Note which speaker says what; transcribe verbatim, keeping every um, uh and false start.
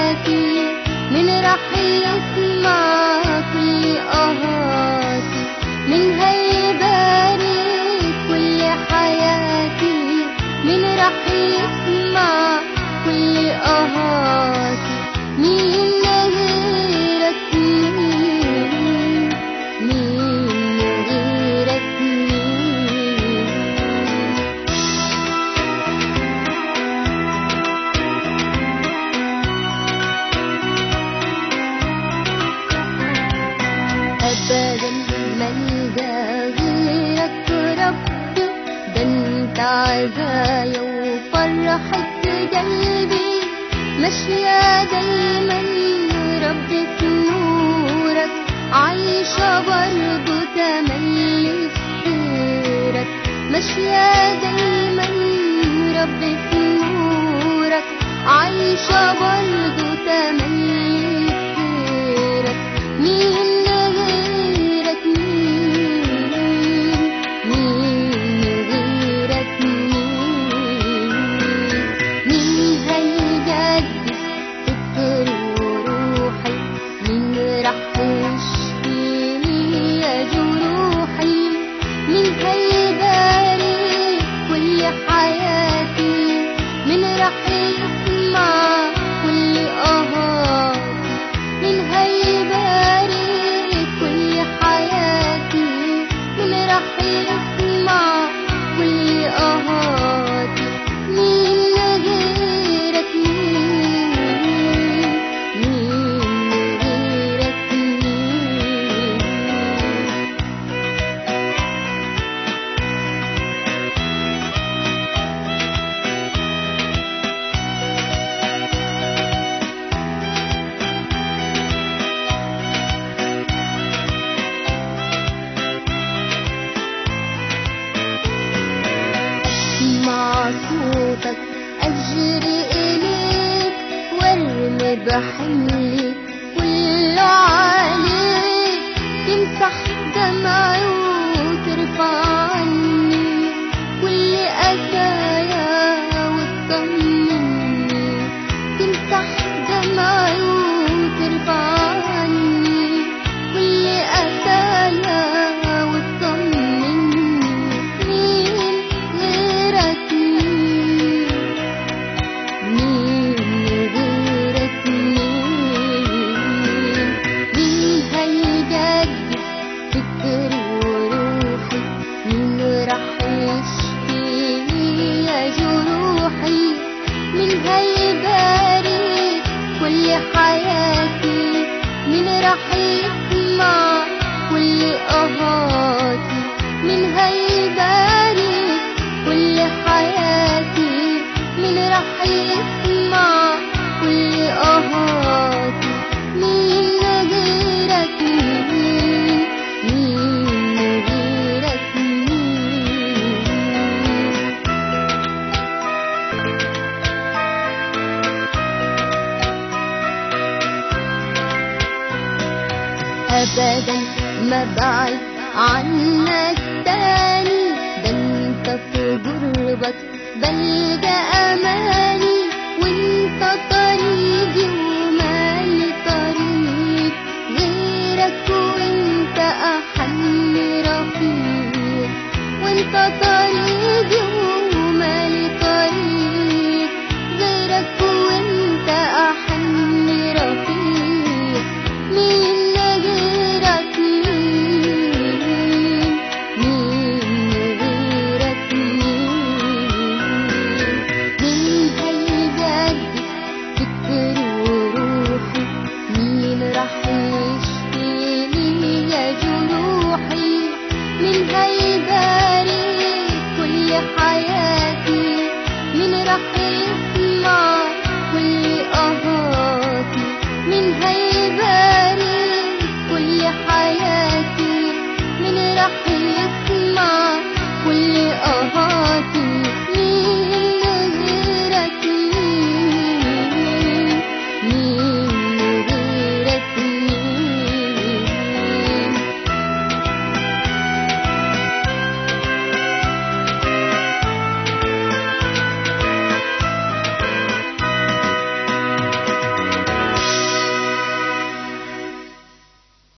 Speaker 1: حياتي، من راح يسمع كل آهاتي، من هيبارك كل حياتي، من راح يسمع كل آهاتي. مين غيرك مين، مين غيرك مين. أبدا ملجأ غيرك رب، ده انت عزايا وفرحة قلبي، ماشية دايما رب في نورك، عايشة برضو تملي في خيرك، ماشية دايما رب في نورك، عايشة برضو تملي في خيرك. مين غيرك مين، مين غيرك مين. مين هيجدد فكري وروحي، مين راح يشفيني يا جروحي، مين هيبارك كل حياتي، مين راح يسمع كل آهاتي، مين هيبارك كل حياتي، مين راح يسمع كل آهاتي. مين غيرك مين، مين غيرك مين. مع صوتك أجري إليك، وارمي بحملي كله عليك، تمسح دمعي وترفع عني كل أسايا وتطمني، تمسح دمعي وترفع عني كل أسايا وتطمني. مين غيرك مين، مين غيرك مين. مين هيجدد فكري وروحي، مين راح يشفيني يا جروحي، مين هيبارك كل حياتي، مين راح يسمع كل آهاتي، مين هيبارك كل حياتي، مين راح يسمع كل آهاتي. مين غيرك مين، مين غيرك مين. أبدا ما بعد عنك تاني، ده انت في قربك بلجأ أماني، وانت طريقي ومالي طريق غيرك، وانت أحن رفيق، وانت طريقي ومالي طريق غيرك، وانت أحن رفيق. مين غيرك مين، مين غيرك مين. مين هيجدد فكري وروحي، مين راح يشفيني يا جروحي، مين هيبارك كل حياتي، مين راح يسمع كل آهاتي، مين هيبارك كل حياتي، مين راح يسمع كل آهاتي.